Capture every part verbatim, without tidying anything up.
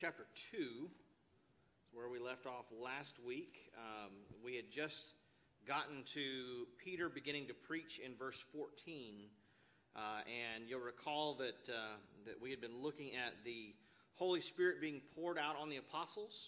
Chapter two, where we left off last week. Um, we had just gotten to Peter beginning to preach in verse fourteen, uh, and you'll recall that uh, that we had been looking at the Holy Spirit being poured out on the apostles,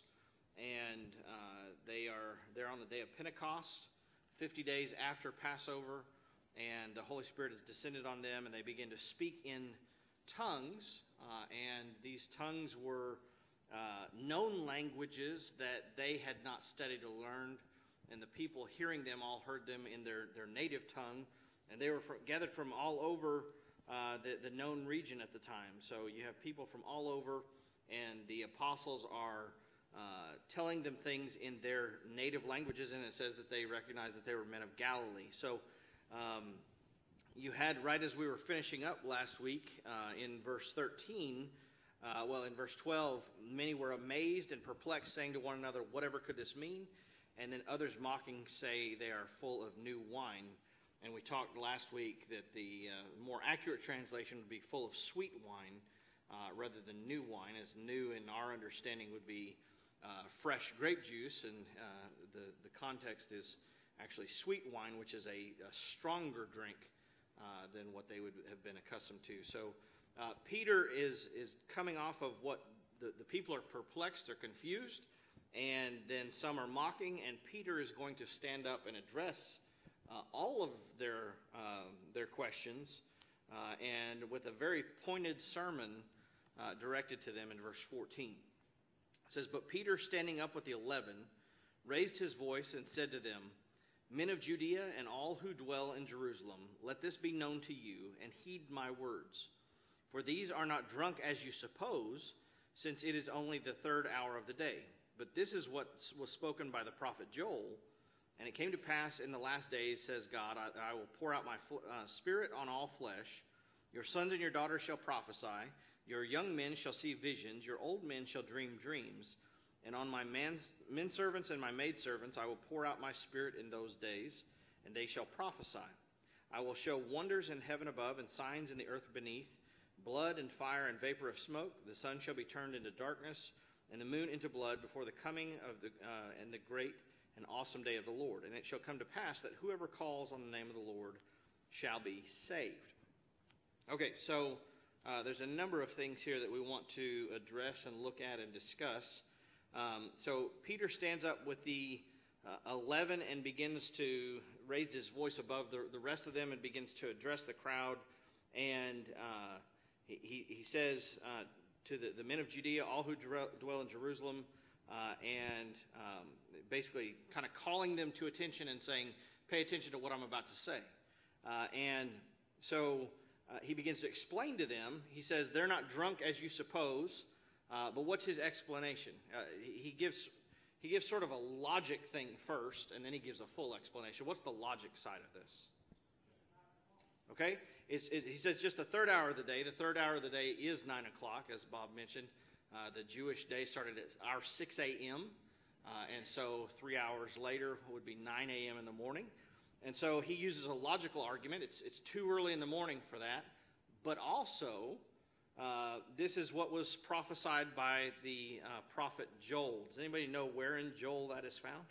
and uh, they are there on the day of Pentecost, fifty days after Passover, and the Holy Spirit has descended on them, and they begin to speak in tongues, uh, and these tongues were Uh, known languages that they had not studied or learned, and the people hearing them all heard them in their, their native tongue, and they were from, gathered from all over uh, the, the known region at the time. So you have people from all over, and the apostles are uh, telling them things in their native languages, and it says that they recognized that they were men of Galilee. So um, you had, right as we were finishing up last week uh, in verse thirteen, Uh, well, in verse twelve, many were amazed and perplexed, saying to one another, "Whatever could this mean?" And then others mocking say they are full of new wine. And we talked last week that the uh, more accurate translation would be full of sweet wine uh, rather than new wine, as new in our understanding would be uh, fresh grape juice, and uh, the, the context is actually sweet wine, which is a, a stronger drink uh, than what they would have been accustomed to. So Uh, Peter is is coming off of what the, the people are perplexed, they're confused, and then some are mocking, and Peter is going to stand up and address uh, all of their uh, their questions, uh, and with a very pointed sermon uh, directed to them in verse fourteen. It says, "But Peter, standing up with the eleven, raised his voice and said to them, 'Men of Judea and all who dwell in Jerusalem, let this be known to you, and heed my words. For these are not drunk as you suppose, since it is only the third hour of the day. But this is what was spoken by the prophet Joel. And it came to pass in the last days, says God, I, I will pour out my uh, spirit on all flesh. Your sons and your daughters shall prophesy. Your young men shall see visions. Your old men shall dream dreams. And on my men servants and my maidservants I will pour out my spirit in those days, and they shall prophesy. I will show wonders in heaven above and signs in the earth beneath, blood and fire and vapor of smoke. The sun shall be turned into darkness, and the moon into blood, before the coming of the uh, and the great and awesome day of the Lord. And it shall come to pass that whoever calls on the name of the Lord shall be saved." Okay, so uh, there's a number of things here that we want to address and look at and discuss. Um, so Peter stands up with the uh, eleven and begins to raise his voice above the, the rest of them and begins to address the crowd. And uh, He, he says uh, to the, the men of Judea, all who dwell in Jerusalem, uh, and um, basically kind of calling them to attention and saying, pay attention to what I'm about to say. Uh, and so uh, he begins to explain to them. He says, they're not drunk as you suppose, uh, but what's his explanation? Uh, he gives he gives sort of a logic thing first, and then he gives a full explanation. What's the logic side of this? Okay? It's, it, he says just the third hour of the day. The third hour of the day is nine o'clock, as Bob mentioned. Uh, the Jewish day started at our six a.m., uh, and so three hours later would be nine a.m. in the morning. And so he uses a logical argument. It's, it's too early in the morning for that. But also, uh, this is what was prophesied by the uh, prophet Joel. Does anybody know where in Joel that is found?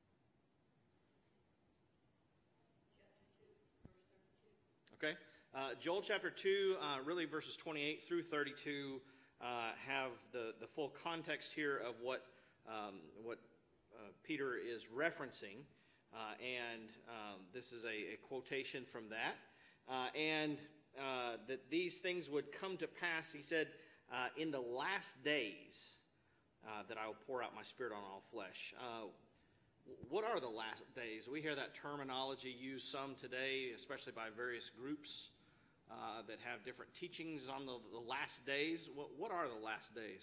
Okay. Uh, Joel chapter two, uh, really verses twenty-eight through thirty-two, uh, have the, the full context here of what um, what uh, Peter is referencing, uh, and um, this is a, a quotation from that, uh, and uh, that these things would come to pass. He said, uh, "In the last days, uh, that I will pour out my spirit on all flesh." Uh, What are the last days? We hear that terminology used some today, especially by various groups uh, that have different teachings on the, the last days. What, what are the last days?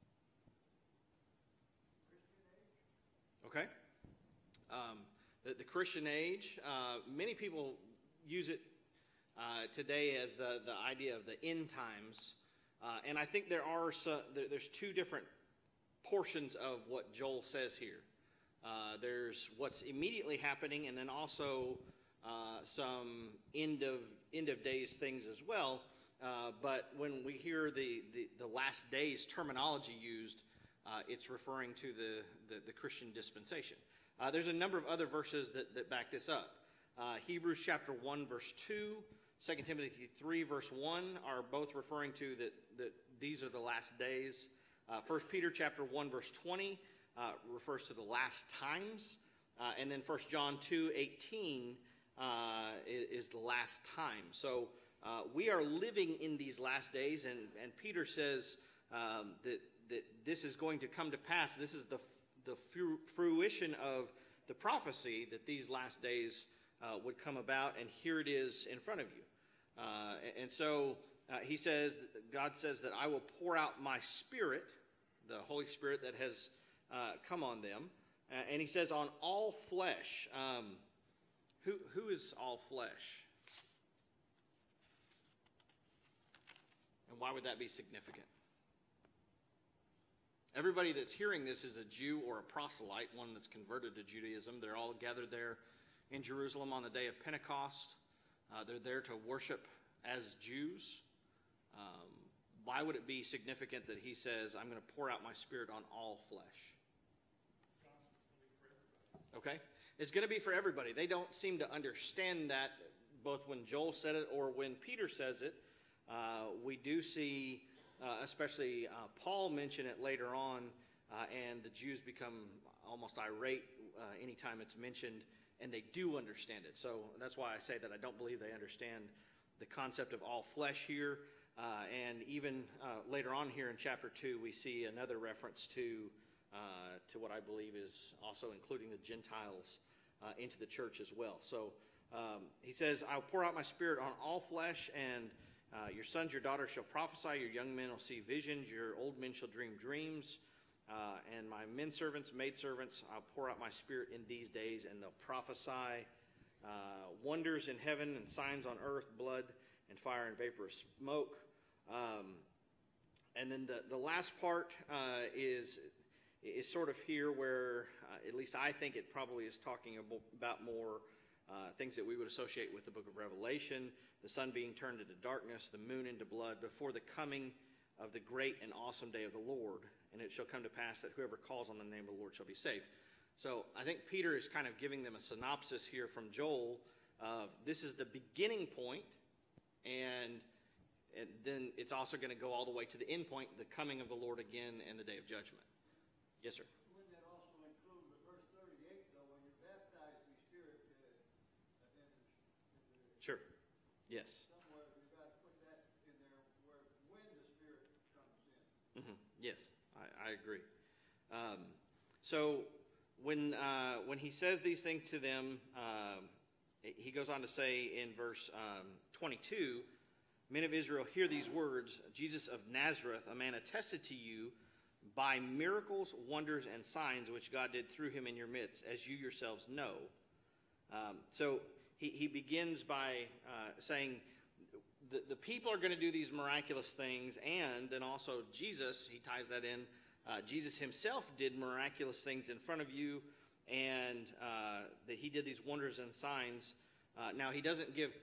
Okay. Um, the, the Christian age, uh, many people use it uh, today as the, the idea of the end times. Uh, and I think there are some, there's two different portions of what Joel says here. Uh, there's what's immediately happening, and then also uh, some end of end of days things as well. uh, but when we hear the, the, the last days terminology used, uh, it's referring to the, the, the Christian dispensation. Uh, there's a number of other verses that, that back this up. Uh, Hebrews chapter one, verse two, Second Timothy three, verse one are both referring to that, that these are the last days. Uh, First Peter chapter one, verse twenty uh, refers to the last times. Uh, and then First John two, eighteen uh, is, is the last time. So uh, we are living in these last days, and, and Peter says um, that, that this is going to come to pass. This is the, the fruition of the prophecy that these last days Uh, would come about, and here it is in front of you. Uh, and so uh, he says, God says that I will pour out my Spirit, the Holy Spirit that has uh, come on them. Uh, and he says, on all flesh. Um, who who is all flesh? And why would that be significant? Everybody that's hearing this is a Jew or a proselyte, one that's converted to Judaism. They're all gathered there in Jerusalem on the day of Pentecost. Uh, they're there to worship as Jews. Um, why would it be significant that he says, I'm going to pour out my Spirit on all flesh? Okay? It's going to be for everybody. They don't seem to understand that, both when Joel said it or when Peter says it. Uh, we do see, uh, especially uh, Paul mention it later on, uh, and the Jews become almost irate uh, anytime it's mentioned. And they do understand it. So that's why I say that I don't believe they understand the concept of all flesh here. Uh, and even uh, later on here in chapter two, we see another reference to uh, to what I believe is also including the Gentiles uh, into the church as well. So um, he says, I'll pour out my Spirit on all flesh, and uh, your sons, your daughters shall prophesy, your young men will see visions, your old men shall dream dreams. Uh, and my men servants, maid servants, I'll pour out my Spirit in these days, and they'll prophesy uh, wonders in heaven and signs on earth, blood and fire and vapor of smoke. Um, and then the, the last part uh, is is sort of here where, uh, at least I think it probably is talking about more uh, things that we would associate with the book of Revelation, the sun being turned into darkness, the moon into blood, before the coming of the great and awesome day of the Lord. And it shall come to pass that whoever calls on the name of the Lord shall be saved. So I think Peter is kind of giving them a synopsis here from Joel of this is the beginning point, and, and then it's also going to go all the way to the end point, the coming of the Lord again and the day of judgment. Yes, sir. Wouldn't that also include the verse thirty-eight, though, when you're baptized in the Spirit? Uh, in, in the, sure. Yes. Somewhere you've got to put that in there where when the Spirit comes in. Mm-hmm. Yes, I, I agree. Um, so when uh, when he says these things to them, um, he goes on to say in verse um, twenty-two, men of Israel, hear these words. Jesus of Nazareth, a man attested to you by miracles, wonders, and signs which God did through him in your midst, as you yourselves know. Um, so he, he begins by uh, saying the, the people are going to do these miraculous things, and then also Jesus, he ties that in. Uh, Jesus himself did miraculous things in front of you, and uh, that he did these wonders and signs. Uh, now, he doesn't give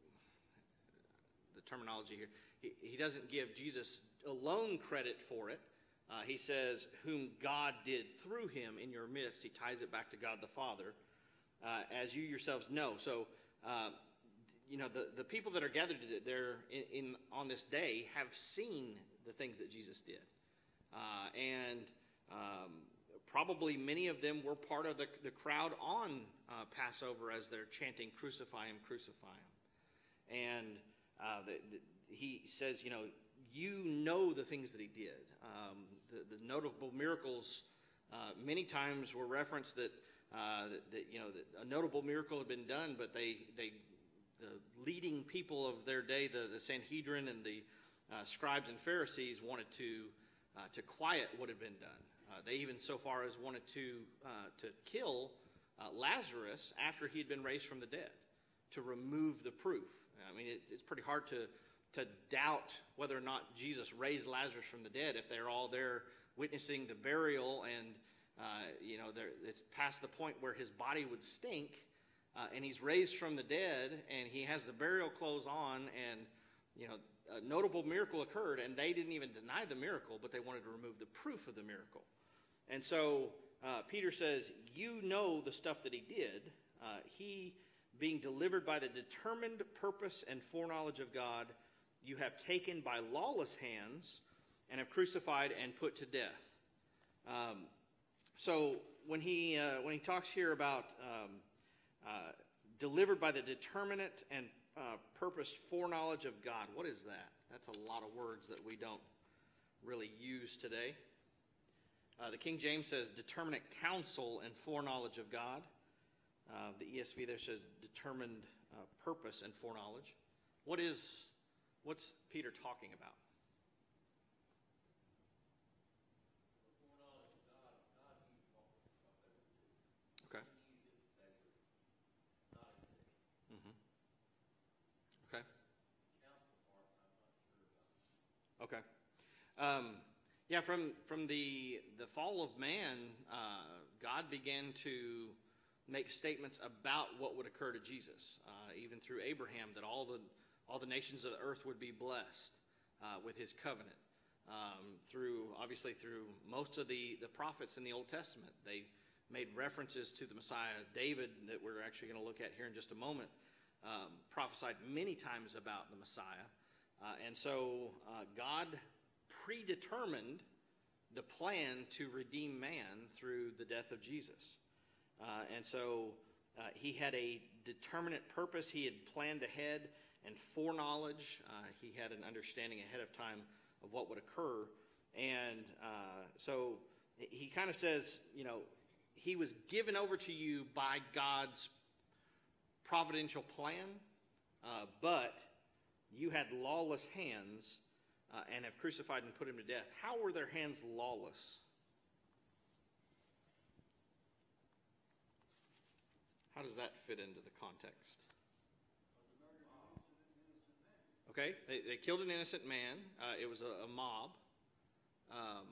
the terminology here. He, he doesn't give Jesus alone credit for it. Uh, he says, whom God did through him in your midst. He ties it back to God the Father, uh, as you yourselves know. So, uh, you know, the, the people that are gathered there in, in on this day have seen the things that Jesus did. Uh, and um, probably many of them were part of the, the crowd on uh, Passover as they're chanting, crucify him, crucify him. And uh, the, the, he says, you know, you know the things that he did. Um, the, the notable miracles uh, many times were referenced that, uh, that, that, you know, that a notable miracle had been done, but they, they the leading people of their day, the, the Sanhedrin and the uh, scribes and Pharisees, wanted to uh, to quiet what had been done. Uh, they even so far as wanted to uh, to kill uh, Lazarus after he had been raised from the dead, to remove the proof. I mean, it, it's pretty hard to to doubt whether or not Jesus raised Lazarus from the dead if they're all there witnessing the burial, and uh, you know, it's past the point where his body would stink, uh, and he's raised from the dead, and he has the burial clothes on, and you know, a notable miracle occurred, and they didn't even deny the miracle, but they wanted to remove the proof of the miracle. And so uh, Peter says, you know the stuff that he did. Uh, he, being delivered by the determined purpose and foreknowledge of God, you have taken by lawless hands and have crucified and put to death. Um, so when he uh, when he talks here about um, uh, delivered by the determinate and uh, purposed foreknowledge of God, what is that? That's a lot of words that we don't really use today. Uh, the King James says determinate counsel and foreknowledge of God. Uh, the E S V there says determined uh, purpose and foreknowledge. What is what's Peter talking about? Okay. Mm-hmm. Okay. Okay. Um, yeah, from from the the fall of man, uh, God began to make statements about what would occur to Jesus, uh, even through Abraham, that all the all the nations of the earth would be blessed uh, with His covenant. Um, through obviously through most of the the prophets in the Old Testament, they made references to the Messiah. David, that we're actually going to look at here in just a moment, um, prophesied many times about the Messiah. Uh, and so uh, God predetermined the plan to redeem man through the death of Jesus. Uh, and so uh, he had a determinate purpose. He had planned ahead and foreknowledge. Uh, he had an understanding ahead of time of what would occur. And uh, so he kind of says, you know, he was given over to you by God's providential plan, uh, but you had lawless hands uh, and have crucified and put him to death. How were their hands lawless? How does that fit into the context? Okay, they, they killed an innocent man. Uh, it was a, a mob. Um,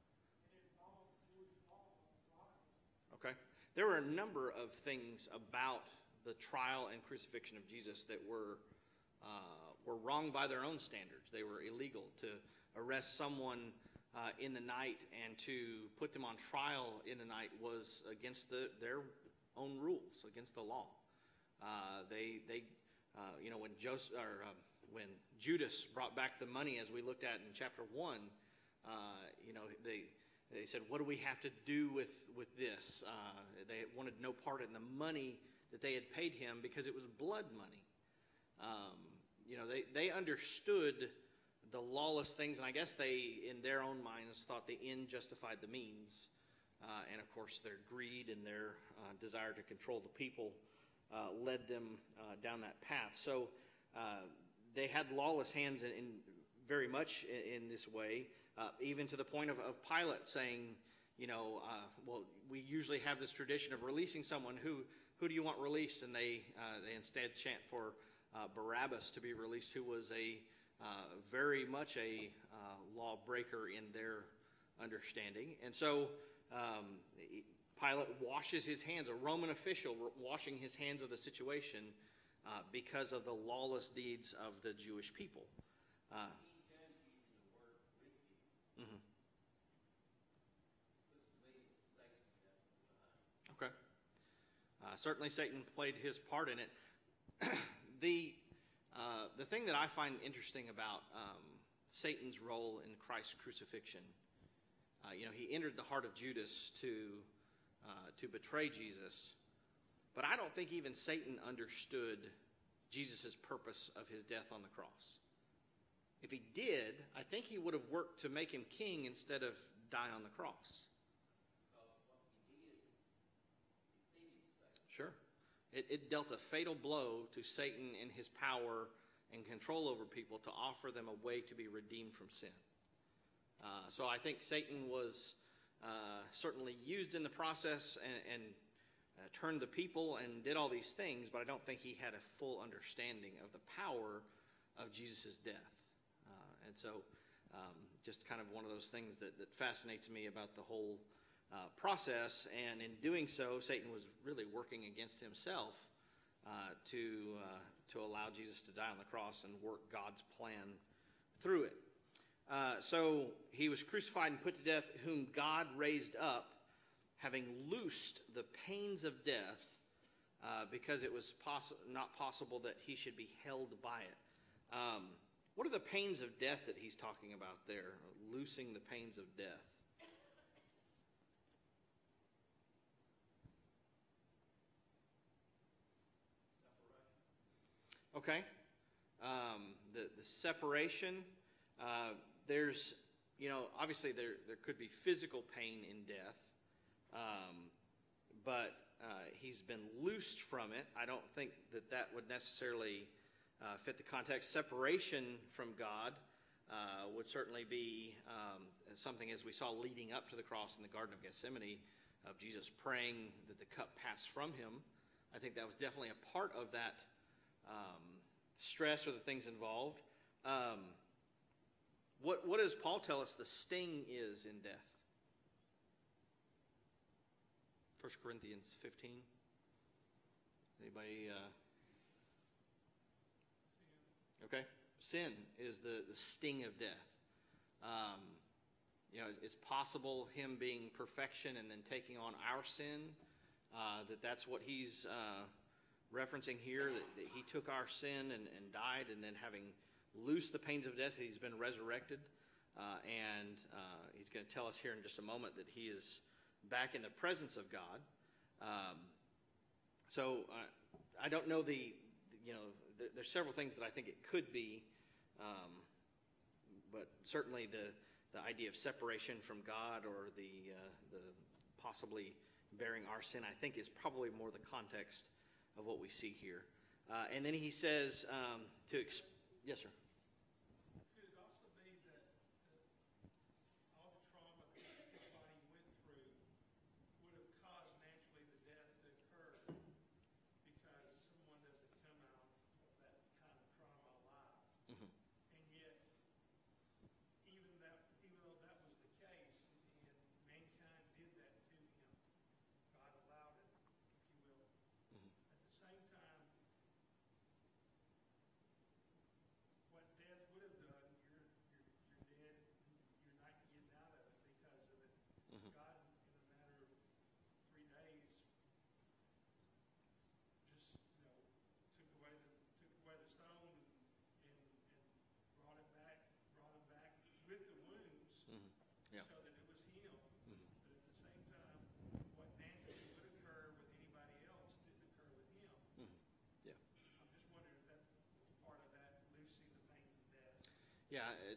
okay, there were a number of things about the trial and crucifixion of Jesus that were uh, were wrong by their own standards. They were illegal. To arrest someone uh, in the night and to put them on trial in the night was against the, their own rules, against the law. Uh, they they uh, you know when Joseph or um, when Judas brought back the money, as we looked at in chapter one, uh, you know, they they said, what do we have to do with, with this? Uh, they wanted no part in the money that they had paid him because it was blood money. Um, you know, they, they understood the lawless things, and I guess they, in their own minds, thought the end justified the means. Uh, and, of course, their greed and their uh, desire to control the people uh, led them uh, down that path. So uh, they had lawless hands in, in very much in, in this way, uh, even to the point of, of Pilate saying, you know, uh, well, we usually have this tradition of releasing someone. Who who do you want released? And they uh, they instead chant for uh, Barabbas to be released, who was a uh, very much a uh, lawbreaker in their understanding. And so um, Pilate washes his hands, a Roman official washing his hands of the situation uh, because of the lawless deeds of the Jewish people. Uh, mm-hmm. Okay. Uh, certainly Satan played his part in it. the uh, the thing that I find interesting about um, Satan's role in Christ's crucifixion, uh, you know, he entered the heart of Judas to uh, to betray Jesus, but I don't think even Satan understood Jesus' purpose of his death on the cross. If he did, I think he would have worked to make him king instead of die on the cross. Sure. It, it dealt a fatal blow to Satan in his power and control over people to offer them a way to be redeemed from sin. Uh, so I think Satan was uh, certainly used in the process and, and uh, turned the people and did all these things, but I don't think he had a full understanding of the power of Jesus' death. Uh, and so um, just kind of one of those things that, that fascinates me about the whole Uh, process, and in doing so, Satan was really working against himself uh, to uh, to allow Jesus to die on the cross and work God's plan through it. Uh, so he was crucified and put to death, whom God raised up, having loosed the pains of death, uh, because it was poss- not possible that he should be held by it. Um, what are the pains of death that he's talking about there? Loosing the pains of death. Okay. Um, the the separation. Uh, there's, you know, obviously there there could be physical pain in death, um, but uh, he's been loosed from it. I don't think that that would necessarily uh, fit the context. Separation from God uh, would certainly be um, something, as we saw leading up to the cross in the Garden of Gethsemane, of Jesus praying that the cup pass from him. I think that was definitely a part of that um, stress or the things involved. Um, what what does Paul tell us the sting is in death? First Corinthians fifteen. Anybody? Uh... Okay. Sin is the, the sting of death. Um, you know, it's possible him being perfection and then taking on our sin, uh, that that's what he's uh, referencing here, that, that he took our sin and, and died, and then having loosed the pains of death, he's been resurrected. Uh, and uh, he's going to tell us here in just a moment that he is back in the presence of God. Um, so uh, I don't know the, you know, th- there's several things that I think it could be, um, but certainly the the idea of separation from God, or the uh, the possibly bearing our sin, I think is probably more the context of what we see here. Uh, and then he says um, to exp- yes, sir. Yeah, it,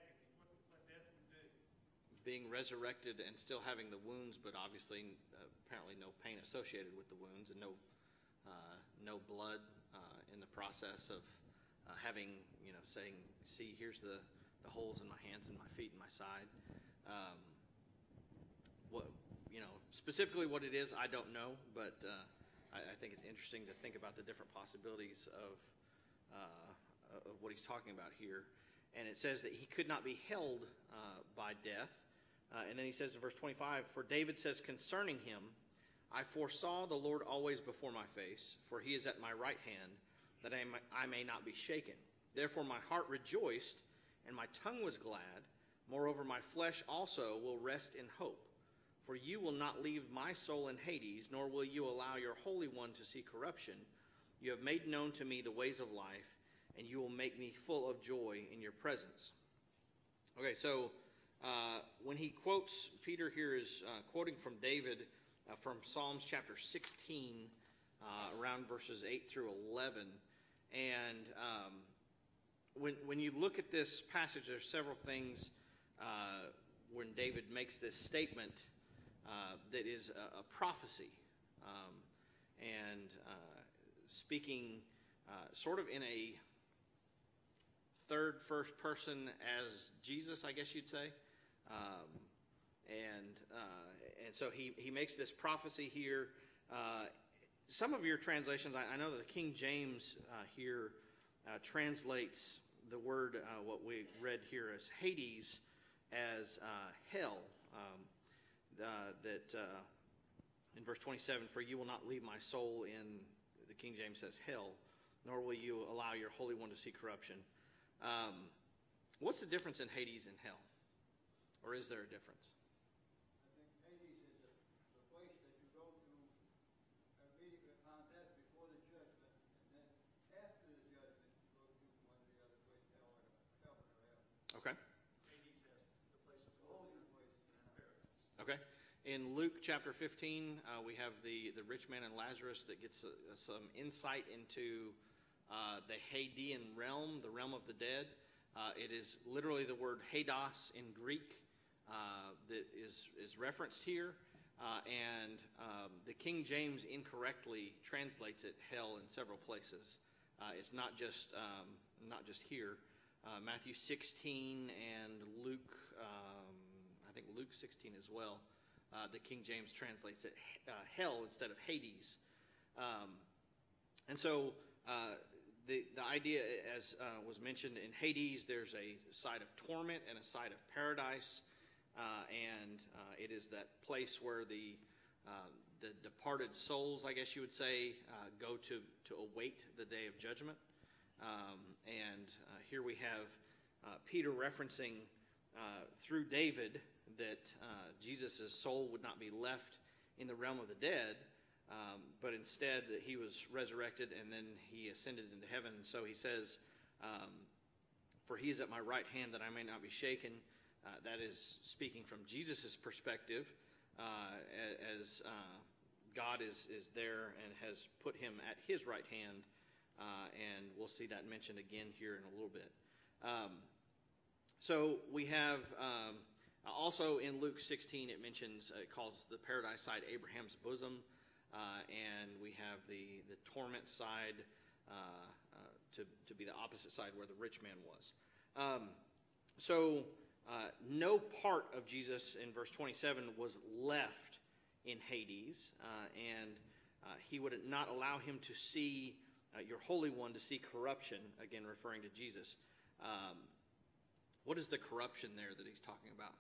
being resurrected and still having the wounds, but obviously uh, apparently no pain associated with the wounds, and no uh, no blood uh, in the process of uh, having, you know, saying, see, here's the, the holes in my hands and my feet and my side. Um, what you know specifically what it is, I don't know, but uh, I, I think it's interesting to think about the different possibilities of uh, of what he's talking about here. And it says that he could not be held uh, by death. Uh, and then he says in verse twenty-five, for David says concerning him, I foresaw the Lord always before my face, for he is at my right hand, that I may, I may not be shaken. Therefore my heart rejoiced, and my tongue was glad. Moreover, my flesh also will rest in hope. For you will not leave my soul in Hades, nor will you allow your Holy One to see corruption. You have made known to me the ways of life, and you will make me full of joy in your presence. Okay, so uh, when he quotes, Peter here is uh, quoting from David uh, from Psalms chapter sixteen, uh, around verses eight through eleven. And um, when when you look at this passage, there's several things uh, when David makes this statement uh, that is a, a prophecy, um, and uh, speaking uh, sort of in a third first person as Jesus, I guess you'd say. Um, and uh, and so he, he makes this prophecy here. Uh, some of your translations, I, I know that the King James uh, here uh, translates the word, uh, what we read here as Hades, as uh, hell. Um, uh, that uh, in verse twenty-seven, for you will not leave my soul in, the King James says hell, nor will you allow your Holy One to see corruption. Um, What's the difference in Hades and hell? Or is there a difference? I think Hades is the, the place that you go to immediately upon death before the judgment, and then after the judgment you go to one of the other places, hell or heaven or hell. Okay. Hades has the place of holding place in paradise. Okay. In Luke chapter fifteen, uh, we have the, the rich man and Lazarus that gets uh, some insight into uh, the Hadean realm, the realm of the dead. Uh, it is literally the word Hades in Greek uh, that is, is referenced here. Uh, and um, the King James incorrectly translates it hell in several places. Uh, it's not just um, not just here. Uh, Matthew sixteen and Luke, um, I think Luke sixteen as well. Uh, the King James translates it uh, hell instead of Hades. Um, and so uh, the the idea, as uh, was mentioned in Hades, there's a side of torment and a side of paradise. Uh, and uh, it is that place where the uh, the departed souls, I guess you would say, uh, go to, to await the day of judgment. Um, and uh, here we have uh, Peter referencing uh, through David that uh, Jesus' soul would not be left in the realm of the dead, um, but instead that he was resurrected and then he ascended into heaven. So he says, um, "For he is at my right hand that I may not be shaken." Uh, that is speaking from Jesus' perspective, uh, as uh, God is, is there and has put him at his right hand. Uh, and we'll see that mentioned again here in a little bit. Um, so we have um, also in Luke sixteen, it mentions, uh, it calls the paradise side Abraham's bosom. Uh, and we have the, the torment side uh, uh, to, to be the opposite side where the rich man was. Um, so uh, no part of Jesus in verse twenty-seven was left in Hades, uh, and uh, he would not allow him to see uh, your Holy One, to see corruption, again referring to Jesus. Um, what is the corruption there that he's talking about?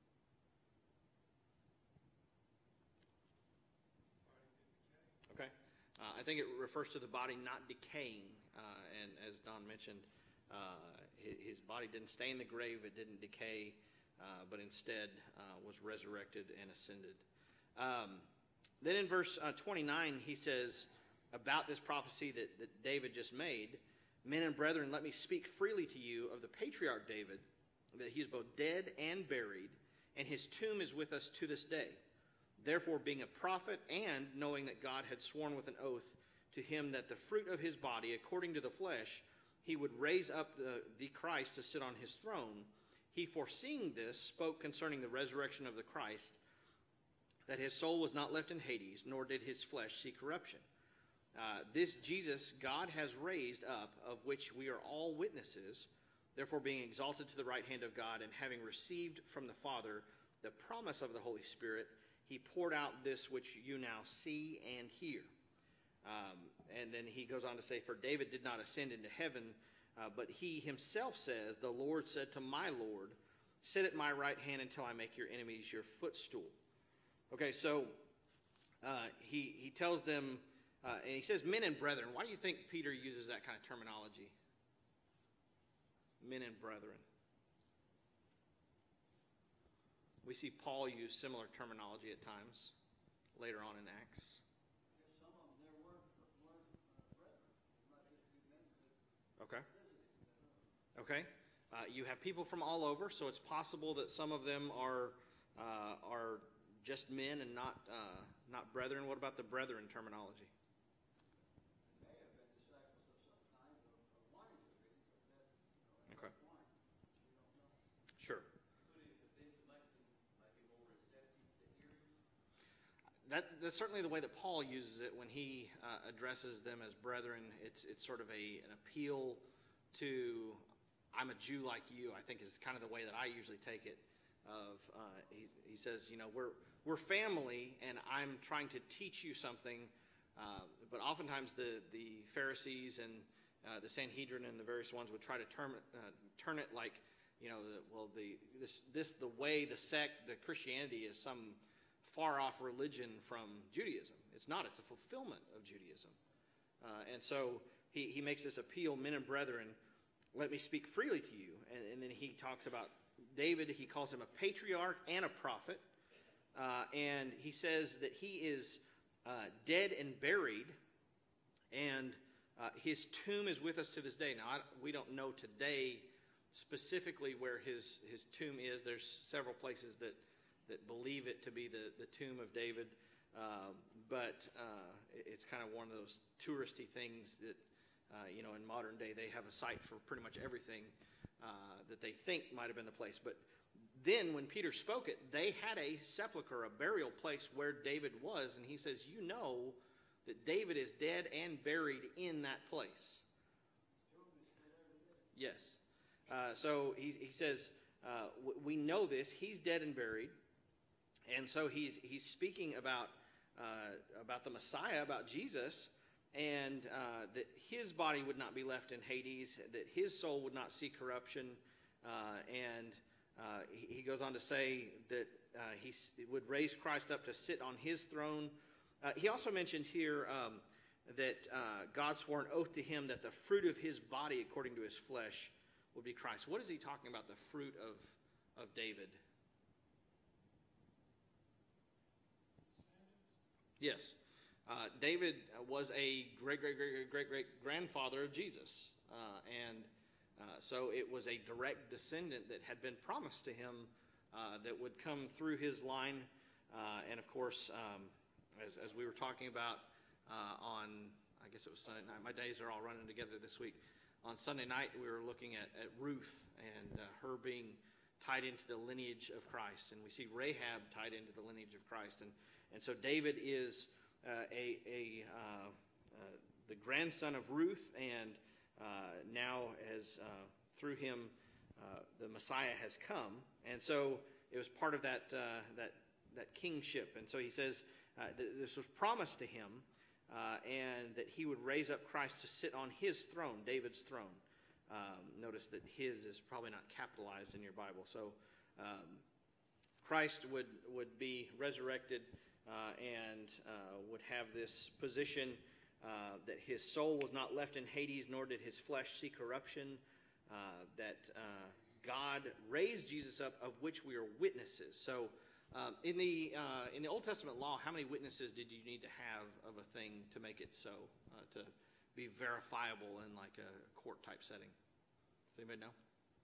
Okay. Uh, I think it refers to the body not decaying, uh, and as Don mentioned, uh, his body didn't stay in the grave, it didn't decay, uh, but instead uh, was resurrected and ascended. Um, then in verse uh, twenty-nine, he says about this prophecy that, that David just made, "Men and brethren, let me speak freely to you of the patriarch David, that he is both dead and buried, and his tomb is with us to this day. Therefore, being a prophet, and knowing that God had sworn with an oath to him that the fruit of his body, according to the flesh, he would raise up the, the Christ to sit on his throne, he, foreseeing this, spoke concerning the resurrection of the Christ, that his soul was not left in Hades, nor did his flesh see corruption. Uh, this Jesus God has raised up, of which we are all witnesses. Therefore, being exalted to the right hand of God, and having received from the Father the promise of the Holy Spirit, he poured out this which you now see and hear." Um, and then he goes on to say, "For David did not ascend into heaven, uh, but he himself says, the Lord said to my Lord, sit at my right hand until I make your enemies your footstool." Okay, so uh, he, he tells them, uh, and he says men and brethren. Why do you think Peter uses that kind of terminology? Men and brethren. We see Paul use similar terminology at times later on in Acts. Some of them there weren't, weren't uh, brethren. It might just be men that Okay. visited. Okay. Uh, you have people from all over, so it's possible that some of them are uh, are just men and not uh, not brethren. What about the brethren terminology? It may have been disciples of some kind of, of wine to be, but that, you know, Okay. wine. We don't know. Sure. Could it have been might be, might be more receptive to hearing? That, that's certainly the way that Paul uses it when he uh, addresses them as brethren. It's it's sort of a an appeal to, I'm a Jew like you, I think is kind of the way that I usually take it. Of uh, he, he says, you know, we're we're family, and I'm trying to teach you something. Uh, but oftentimes the the Pharisees and uh, the Sanhedrin and the various ones would try to term it, uh, turn it like, you know, the, well the this this the way the sect the Christianity is some far off religion from Judaism. It's not. It's a fulfillment of Judaism. Uh, and so he he makes this appeal, men and brethren. let me speak freely to you. And, and then he talks about David. He calls him a patriarch and a prophet. Uh, and he says that he is uh, dead and buried, and uh, his tomb is with us to this day. Now, I, we don't know today specifically where his, his tomb is. There's several places that, that believe it to be the, the tomb of David. Uh, but uh, it's kind of one of those touristy things that, uh, you know, in modern day they have a site for pretty much everything uh, that they think might have been the place. But then when Peter spoke it, they had a sepulcher, a burial place where David was. And he says, you know that David is dead and buried in that place. Yes. Uh, so he, he says, uh, we know this. He's dead and buried. And so he's he's speaking about uh, about the Messiah, about Jesus, and uh, that his body would not be left in Hades, that his soul would not see corruption. Uh, and uh, he, he goes on to say that uh, he would raise Christ up to sit on his throne. Uh, he also mentioned here um, that uh, God swore an oath to him that the fruit of his body, according to his flesh, would be Christ. What is he talking about, the fruit of, of David? Yes. Uh, David was a great, great, great, great, great, great grandfather of Jesus. Uh, and uh, so it was a direct descendant that had been promised to him uh, that would come through his line. Uh, and of course, um, as, as we were talking about uh, on, I guess it was Sunday night, my days are all running together this week. On Sunday night, we were looking at, at Ruth and uh, her being tied into the lineage of Christ. And we see Rahab tied into the lineage of Christ. And, and so David is uh, a, a uh, uh, the grandson of Ruth, and uh, now as uh, through him uh, the Messiah has come. And so it was part of that uh, that that kingship. And so he says uh, that this was promised to him, uh, and that he would raise up Christ to sit on his throne, David's throne. Um, notice that his is probably not capitalized in your Bible. So um, Christ would, would be resurrected uh, and uh, would have this position uh, that his soul was not left in Hades, nor did his flesh see corruption, uh, that uh, God raised Jesus up, of which we are witnesses. So um, in the uh, in the Old Testament law, how many witnesses did you need to have of a thing to make it so, uh, to be verifiable in like a court type setting? Does anybody know?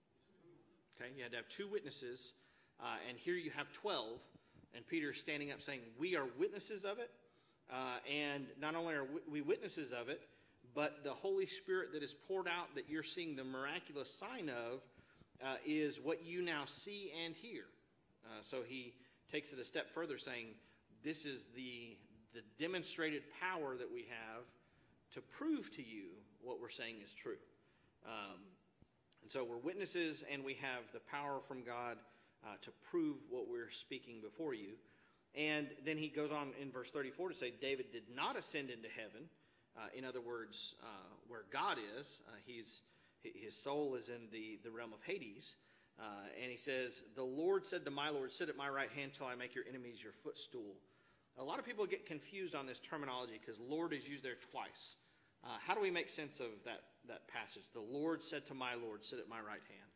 Okay, you had to have two witnesses, uh, and here you have twelve, and Peter is standing up saying, we are witnesses of it, uh, and not only are we witnesses of it, but the Holy Spirit that is poured out that you're seeing the miraculous sign of uh, is what you now see and hear. Uh, so he takes it a step further, saying, this is the the demonstrated power that we have to prove to you what we're saying is true. Um, and so we're witnesses, and we have the power from God uh, to prove what we're speaking before you. And then he goes on in verse thirty-four to say, David did not ascend into heaven. Uh, in other words, uh, where God is, uh, he's his soul is in the, the realm of Hades. Uh, and he says, the Lord said to my Lord, sit at my right hand till I make your enemies your footstool. A lot of people get confused on this terminology because Lord is used there twice. Uh, how do we make sense of that, that passage? The Lord said to my Lord, sit at my right hand.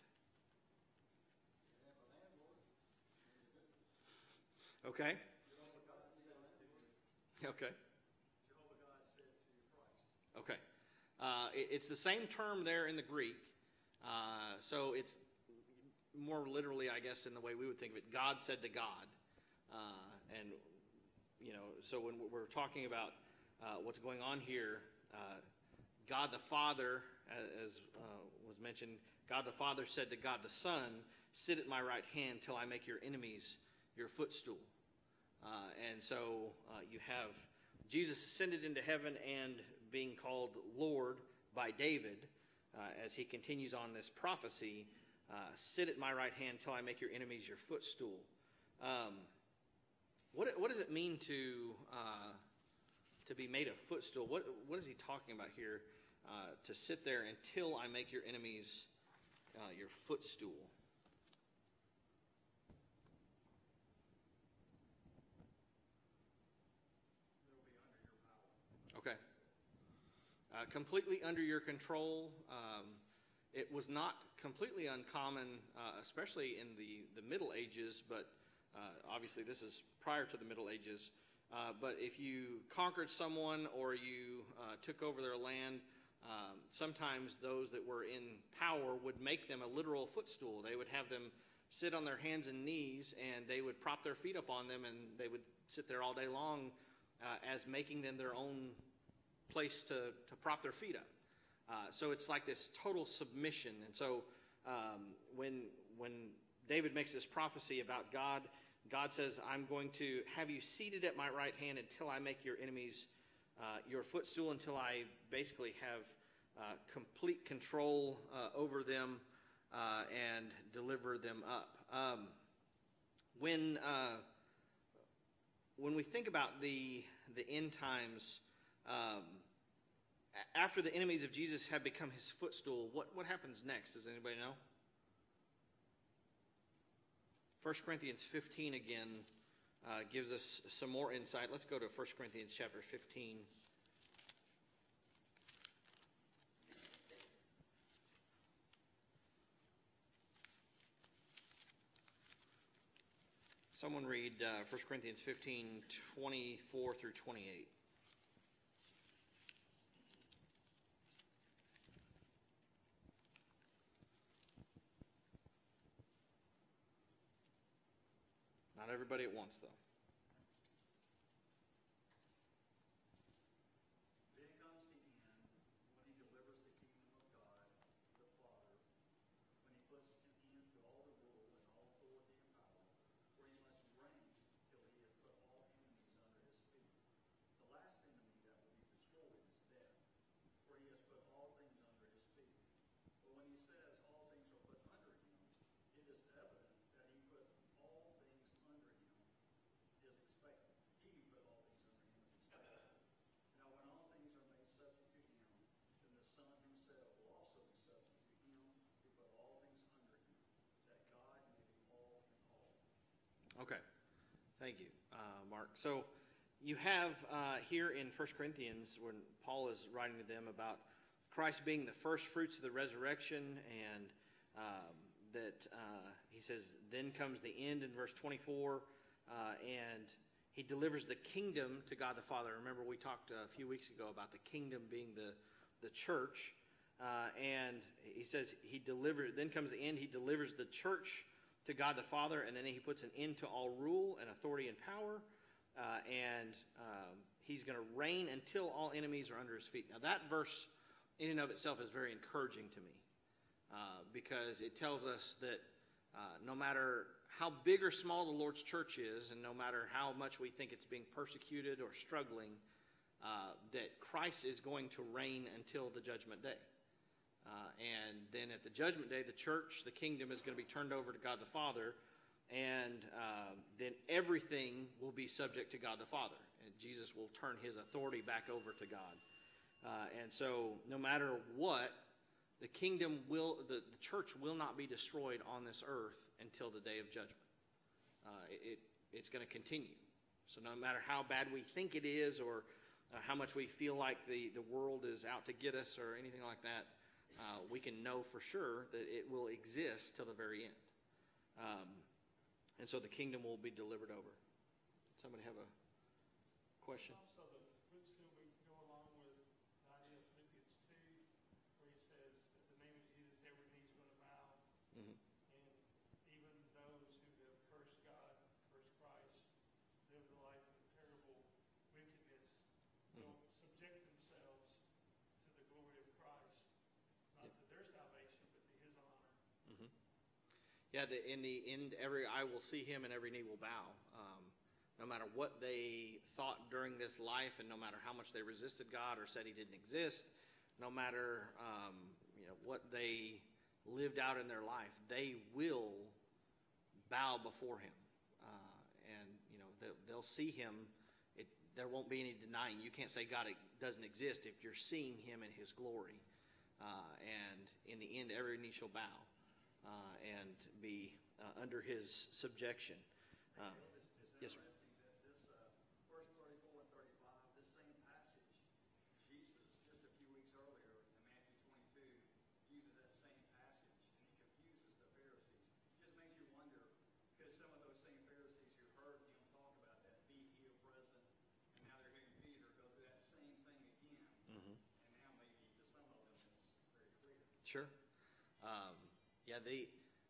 Okay. Okay. Okay. Uh, it, it's the same term there in the Greek. Uh, so it's more literally, I guess, in the way we would think of it. God said to God. Uh, and, you know, so when we're talking about uh, what's going on here, uh, God the Father, as uh, was mentioned, God the Father said to God the Son, sit at my right hand till I make your enemies your footstool. Uh, and so uh, you have Jesus ascended into heaven and being called Lord by David uh, as he continues on this prophecy, uh, sit at my right hand till I make your enemies your footstool. Um, what, what does it mean to uh, to be made a footstool? What, what is he talking about here? Uh, to sit there until I make your enemies uh, your footstool. Okay. Uh, completely under your control. Um, it was not completely uncommon, uh, especially in the, the Middle Ages, but uh, obviously this is prior to the Middle Ages. Uh, but if you conquered someone or you uh, took over their land, um, sometimes those that were in power would make them a literal footstool. They would have them sit on their hands and knees, and they would prop their feet up on them, and they would sit there all day long uh, as making them their own place to, to prop their feet up. Uh, so it's like this total submission. And so um, when when David makes this prophecy about God, God says, I'm going to have you seated at my right hand until I make your enemies uh, your footstool, until I basically have uh, complete control uh, over them uh, and deliver them up. Um, when uh, when we think about the the end times, um, after the enemies of Jesus have become his footstool, what, what happens next? Does anybody know? First Corinthians fifteen again uh, gives us some more insight. Let's go to First Corinthians chapter fifteen. Someone read uh, First Corinthians fifteen, twenty-four through twenty-eight. Not everybody at once, though. Okay. Thank you, uh, Mark. So you have uh, here in First Corinthians, when Paul is writing to them about Christ being the first fruits of the resurrection, and um, that uh, he says, then comes the end in verse twenty-four, uh, and he delivers the kingdom to God the Father. Remember, we talked a few weeks ago about the kingdom being the, the church, uh, and he says he delivers, then comes the end, he delivers the church to God the Father, and then he puts an end to all rule and authority and power, uh, and um, he's going to reign until all enemies are under his feet. Now that verse in and of itself is very encouraging to me, uh, because it tells us that uh, no matter how big or small the Lord's church is, and no matter how much we think it's being persecuted or struggling, uh, that Christ is going to reign until the judgment day. Uh, and then at the judgment day, the church, the kingdom, is going to be turned over to God the Father, and uh, then everything will be subject to God the Father, and Jesus will turn his authority back over to God. Uh, and so, no matter what, the kingdom will, the, the church will not be destroyed on this earth until the day of judgment. Uh, it, it's going to continue. So no matter how bad we think it is, or uh, how much we feel like the, the world is out to get us, or anything like that, Uh, we can know for sure that it will exist till the very end. Um, and so the kingdom will be delivered over. Somebody have a question? Also, the footstool, we can go along with the idea of Philippians two, where he says, at the name of Jesus, every knee's going to bow. Mm-hmm. And even those who have cursed God, cursed Christ, live the life of terrible wickedness, will Mm-hmm. subject themselves to the glory of Christ, not Yep. to their salvation, but to his honor. Mm-hmm. Yeah, the, in the end, every eye will see him and every knee will bow. Um, no matter what they thought during this life, and no matter how much they resisted God or said he didn't exist, no matter um, you know what they lived out in their life, they will bow before him. Uh, and you know they'll, they'll see him. It, there won't be any denying. You can't say God doesn't exist if you're seeing him in his glory. Uh, and in the end, every knee shall bow uh, and be uh, under his subjection. Uh, yes, sir. Sure. Um, yeah, the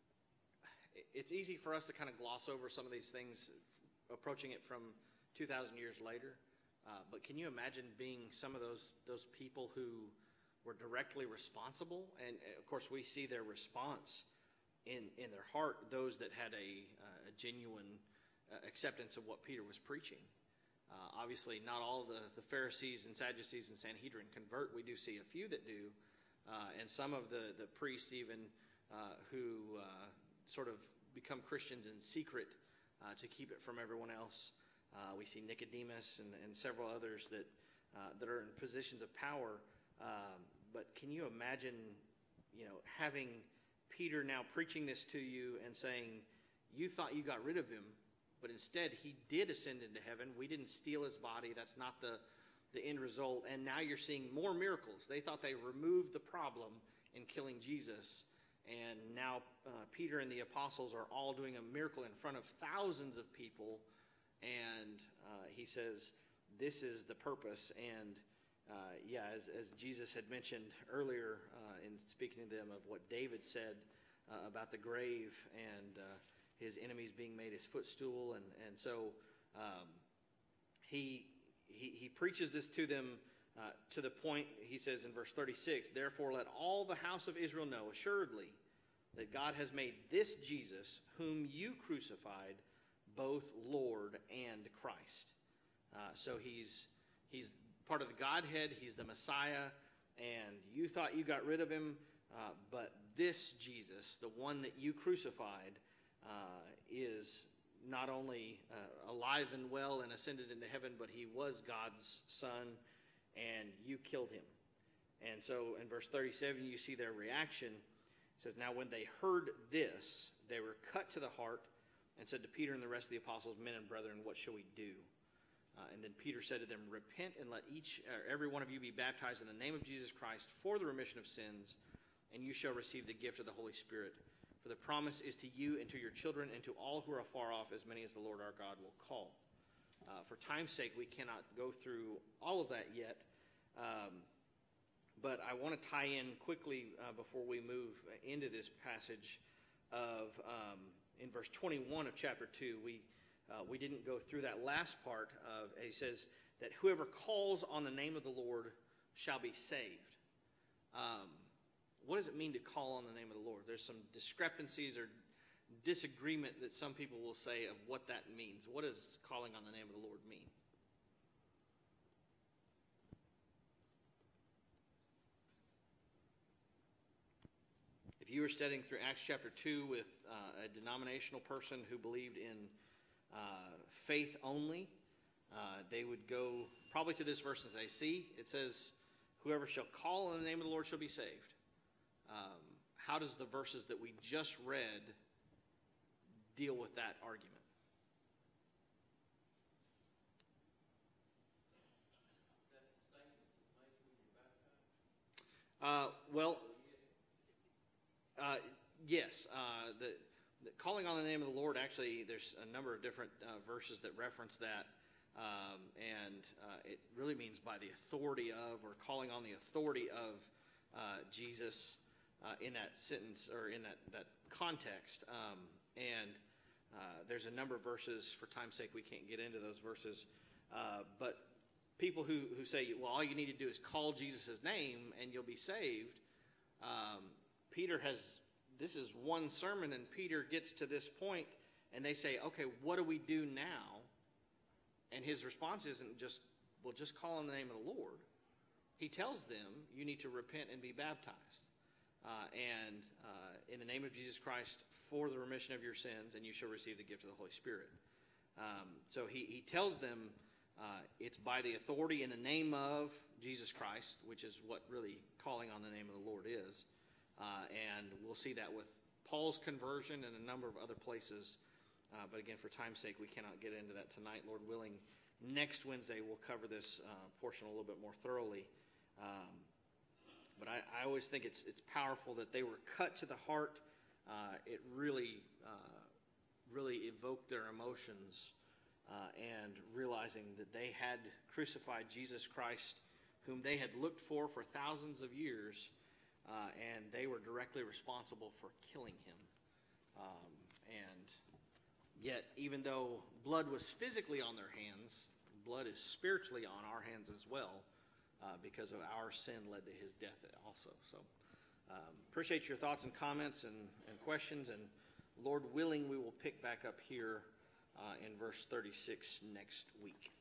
it's easy for us to kind of gloss over some of these things, approaching it from two thousand years later. Uh, but can you imagine being some of those those people who were directly responsible? And of course, we see their response in in their heart. Those that had a, uh, a genuine uh, acceptance of what Peter was preaching. Uh, obviously, not all the, the Pharisees and Sadducees and Sanhedrin convert. We do see a few that do. Uh, and some of the, the priests even uh, who uh, sort of become Christians in secret uh, to keep it from everyone else. Uh, we see Nicodemus and, and several others that uh, that are in positions of power. Um, but can you imagine, you know, having Peter now preaching this to you and saying, you thought you got rid of him, but instead he did ascend into heaven. We didn't steal his body. That's not the the end result. And now you're seeing more miracles. They thought they removed the problem in killing Jesus. And now uh, Peter and the apostles are all doing a miracle in front of thousands of people. And uh, he says, this is the purpose. And uh, yeah, as, as Jesus had mentioned earlier uh, in speaking to them of what David said uh, about the grave and uh, his enemies being made his footstool. And, and so um, he... He, he preaches this to them uh, to the point, he says in verse thirty-six, therefore let all the house of Israel know assuredly that God has made this Jesus, whom you crucified, both Lord and Christ. Uh, so he's he's part of the Godhead, he's the Messiah, and you thought you got rid of him, uh, but this Jesus, the one that you crucified, uh, is not only uh, alive and well and ascended into heaven, but he was God's son, and you killed him. And so in verse thirty-seven, you see their reaction. It says, now when they heard this, they were cut to the heart and said to Peter and the rest of the apostles, men and brethren, what shall we do? Uh, and then Peter said to them, repent and let each, or every one of you be baptized in the name of Jesus Christ for the remission of sins, and you shall receive the gift of the Holy Spirit. For the promise is to you and to your children and to all who are afar off, as many as the Lord our God will call. Uh, for time's sake, we cannot go through all of that yet. Um, but I want to tie in quickly uh, before we move into this passage of, um, in verse twenty-one of chapter two, we uh, we didn't go through that last part of, he says that whoever calls on the name of the Lord shall be saved. Um, What does it mean to call on the name of the Lord? There's some discrepancies or disagreement that some people will say of what that means. What does calling on the name of the Lord mean? If you were studying through Acts chapter two with uh, a denominational person who believed in uh, faith only, uh, they would go probably to this verse and say, see, it says, whoever shall call on the name of the Lord shall be saved. Um, how does the verses that we just read deal with that argument? Uh, well, uh, yes. Uh, the, the calling on the name of the Lord, actually, there's a number of different uh, verses that reference that. Um, and uh, it really means by the authority of, or calling on the authority of uh, Jesus. Uh, in that sentence or in that, that context. Um, and uh, there's a number of verses, for time's sake we can't get into those verses, uh, but people who, who say, well, all you need to do is call Jesus' name and you'll be saved. Um, Peter has, this is one sermon and Peter gets to this point and they say, okay, what do we do now? And his response isn't just, well, just call on the name of the Lord. He tells them, you need to repent and be baptized. Uh, and uh, in the name of Jesus Christ for the remission of your sins, and you shall receive the gift of the Holy Spirit. Um, so he, he tells them uh, it's by the authority in the name of Jesus Christ, which is what really calling on the name of the Lord is. Uh, and we'll see that with Paul's conversion and a number of other places. Uh, but again, for time's sake, we cannot get into that tonight. Lord willing, next Wednesday we'll cover this uh, portion a little bit more thoroughly. Um, But I, I always think it's it's powerful that they were cut to the heart. Uh, it really, uh, really evoked their emotions uh, and realizing that they had crucified Jesus Christ, whom they had looked for for thousands of years, uh, and they were directly responsible for killing him. Um, and yet, even though blood was physically on their hands, blood is spiritually on our hands as well, uh, because of our sin led to his death also. So, um, appreciate your thoughts and comments and, and questions, and Lord willing, we will pick back up here uh, in verse thirty-six next week.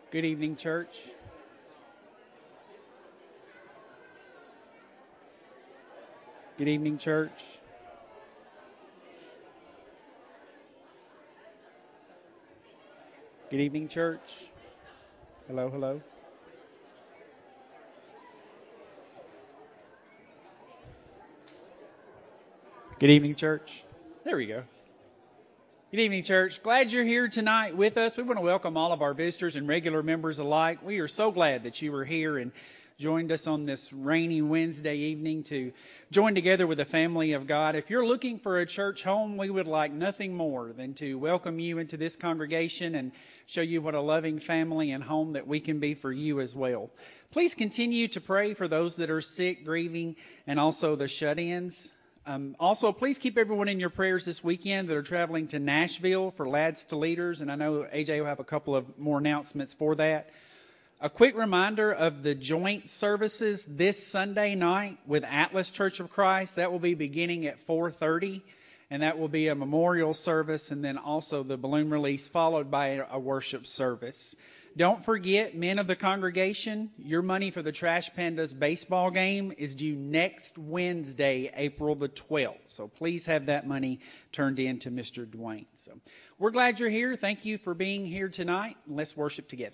Good evening, church. Good evening, church. Good evening, church. Hello, hello. Good evening, church. There we go. Good evening, church. Glad you're here tonight with us. We want to welcome all of our visitors and regular members alike. We are so glad that you were here and joined us on this rainy Wednesday evening to join together with the family of God. If you're looking for a church home, we would like nothing more than to welcome you into this congregation and show you what a loving family and home that we can be for you as well. Please continue to pray for those that are sick, grieving, and also the shut-ins. Um, also, please keep everyone in your prayers this weekend that are traveling to Nashville for Lads to Leaders, and I know A J will have a couple of more announcements for that. A quick reminder of the joint services this Sunday night with Atlas Church of Christ. That will be beginning at four thirty, and that will be a memorial service, and then also the balloon release followed by a worship service. Don't forget, men of the congregation, your money for the Trash Pandas baseball game is due next Wednesday, April the twelfth. So please have that money turned in to Mister Dwayne. So we're glad you're here. Thank you for being here tonight. Let's worship together.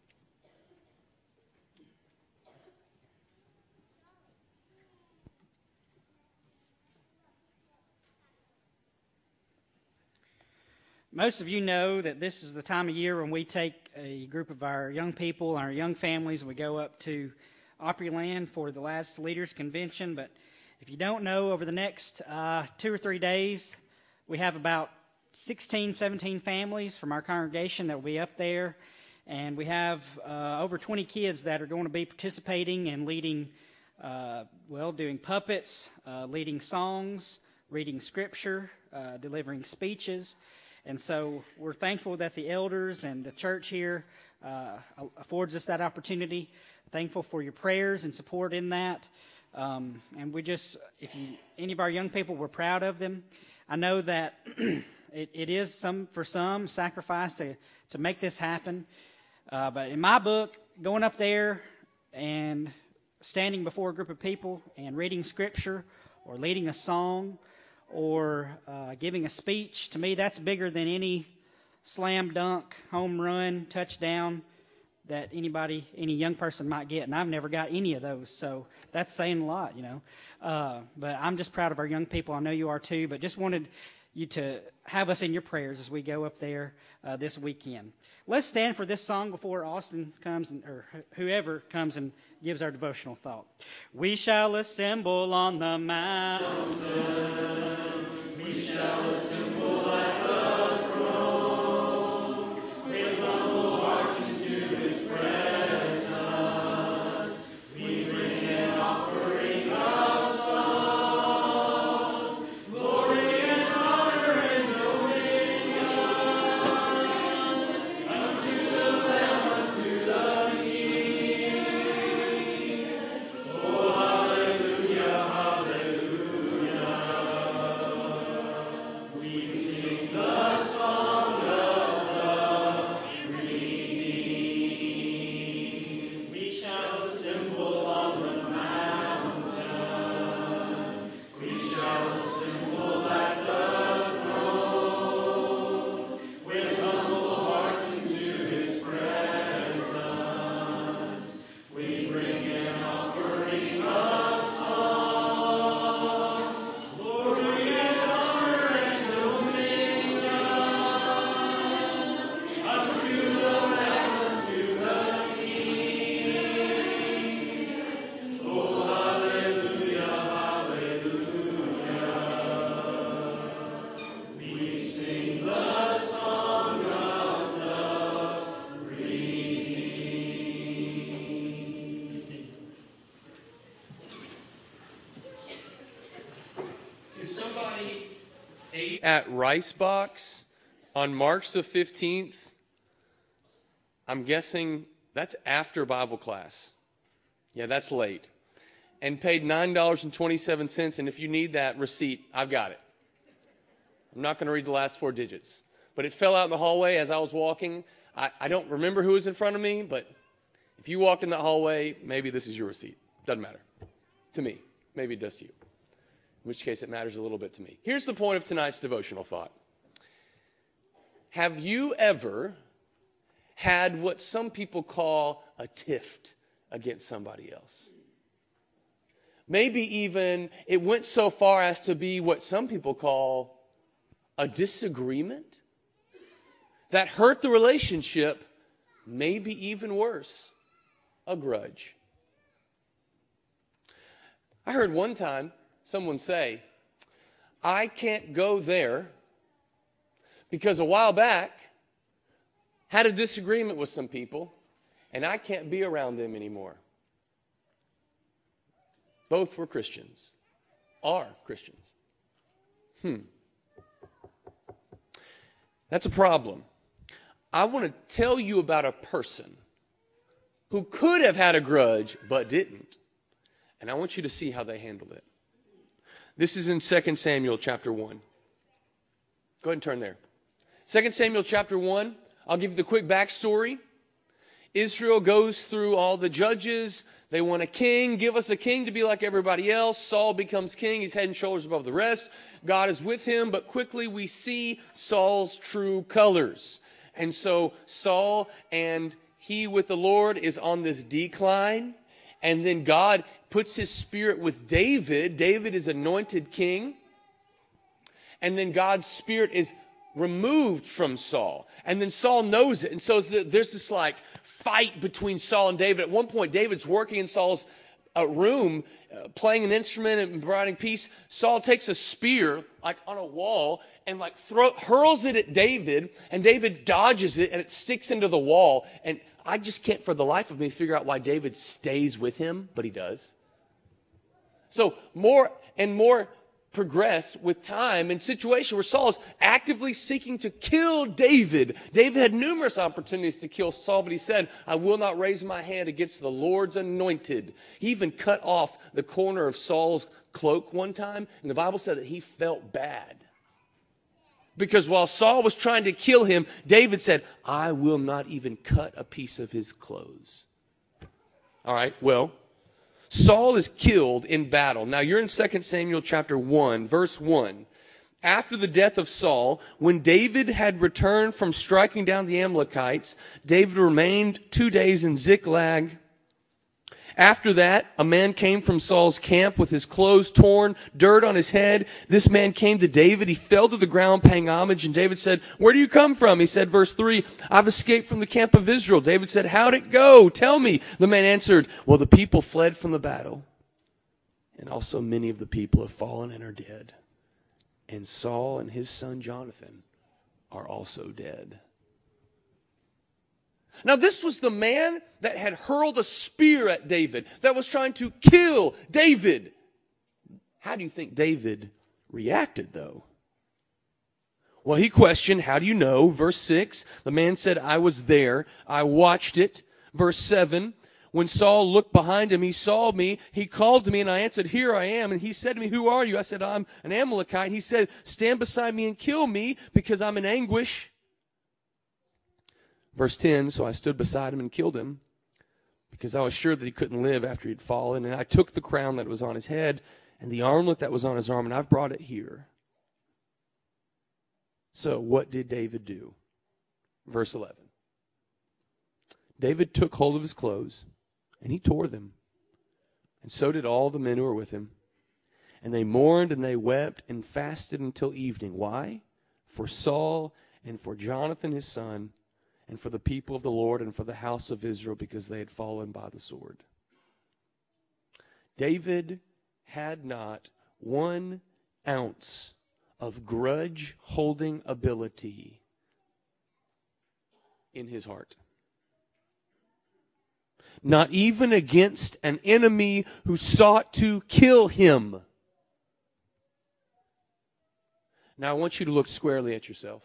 Most of you know that this is the time of year when we take a group of our young people and our young families and we go up to Opryland for the Lads to Leaders Convention. But if you don't know, over the next uh, two or three days, we have about sixteen, seventeen families from our congregation that will be up there. And we have uh, over twenty kids that are going to be participating and leading, uh, well, doing puppets, uh, leading songs, reading scripture, uh, delivering speeches. And so we're thankful that the elders and the church here uh, affords us that opportunity. Thankful for your prayers and support in that. Um, and we just, if you, any of our young people, we're proud of them. I know that it, it is some for some sacrifice to, to make this happen. Uh, but in my book, going up there and standing before a group of people and reading scripture or leading a song or uh, giving a speech, to me that's bigger than any slam dunk, home run, touchdown that anybody, any young person might get. And I've never got any of those, so that's saying a lot, you know. Uh, but I'm just proud of our young people. I know you are too, but just wanted you to have us in your prayers as we go up there uh, this weekend. Let's stand for this song before Austin comes, and, or whoever comes and gives our devotional thought. We shall assemble on the mountain. We shall assemble at the throne with humble hearts into His presence. We bring an offering of song, glory and honor and dominion unto the Lamb, unto the King. Oh, hallelujah, hallelujah. We sing the song of the redeemed. We shall assemble on the mountain. We shall assemble at the throne with humble hearts into His presence. We bring an offering of song, glory and honor and dominion unto the Lamb, unto the King. Oh, hallelujah, hallelujah. We sing the song of the redeemed. If somebody ate at Ricebox on March the fifteenth, I'm guessing that's after Bible class. Yeah, that's late. And paid nine dollars and twenty-seven cents, and if you need that receipt, I've got it. I'm not going to read the last four digits. But it fell out in the hallway as I was walking. I, I don't remember who was in front of me, but if you walked in that hallway, maybe this is your receipt. Doesn't matter. To me. Maybe it does to you. In which case it matters a little bit to me. Here's the point of tonight's devotional thought. Have you ever had what some people call a tiff against somebody else? Maybe even it went so far as to be what some people call a disagreement that hurt the relationship, maybe even worse, a grudge. I heard one time someone say, I can't go there because a while back had a disagreement with some people and I can't be around them anymore. Both were Christians. Are Christians. Hmm. That's a problem. I want to tell you about a person who could have had a grudge but didn't. And I want you to see how they handled it. This is in Second Samuel chapter one. Go ahead and turn there. Second Samuel chapter one. I'll give you the quick backstory. Israel goes through all the judges. They want a king. Give us a king to be like everybody else. Saul becomes king. He's head and shoulders above the rest. God is with him. But quickly we see Saul's true colors. And so Saul and he with the Lord is on this decline. And then God puts his spirit with David. David is anointed king. And then God's spirit is removed from Saul. And then Saul knows it. And so there's this like fight between Saul and David. At one point, David's working in Saul's uh, room, uh, playing an instrument and providing peace. Saul takes a spear, like on a wall, and like throw, hurls it at David. And David dodges it, and it sticks into the wall. And I just can't for the life of me figure out why David stays with him, but he does. So more and more progress with time in situations where Saul is actively seeking to kill David. David had numerous opportunities to kill Saul, but he said, I will not raise my hand against the Lord's anointed. He even cut off the corner of Saul's cloak one time, and the Bible said that he felt bad. Because while Saul was trying to kill him, David said, I will not even cut a piece of his clothes. All right, well, Saul is killed in battle. Now you're in Second Samuel chapter one, verse one. After the death of Saul, when David had returned from striking down the Amalekites, David remained two days in Ziklag. After that, a man came from Saul's camp with his clothes torn, dirt on his head. This man came to David. He fell to the ground paying homage, and David said, where do you come from? He said, verse three, I've escaped from the camp of Israel. David said, how'd it go? Tell me. The man answered, well, the people fled from the battle, and also many of the people have fallen and are dead. And Saul and his son Jonathan are also dead. Now this was the man that had hurled a spear at David, that was trying to kill David. How do you think David reacted though? Well, he questioned, how do you know? Verse six, the man said, I was there, I watched it. Verse seven, when Saul looked behind him, he saw me, he called to me and I answered, here I am. And he said to me, who are you? I said, I'm an Amalekite. He said, stand beside me and kill me because I'm in anguish. Verse ten, so I stood beside him and killed him because I was sure that he couldn't live after he'd fallen. And I took the crown that was on his head and the armlet that was on his arm, and I've brought it here. So what did David do? Verse eleven. David took hold of his clothes and he tore them. And so did all the men who were with him. And they mourned and they wept and fasted until evening. Why? For Saul and for Jonathan his son, and for the people of the Lord and for the house of Israel, because they had fallen by the sword. David had not one ounce of grudge-holding ability in his heart. Not even against an enemy who sought to kill him. Now I want you to look squarely at yourself.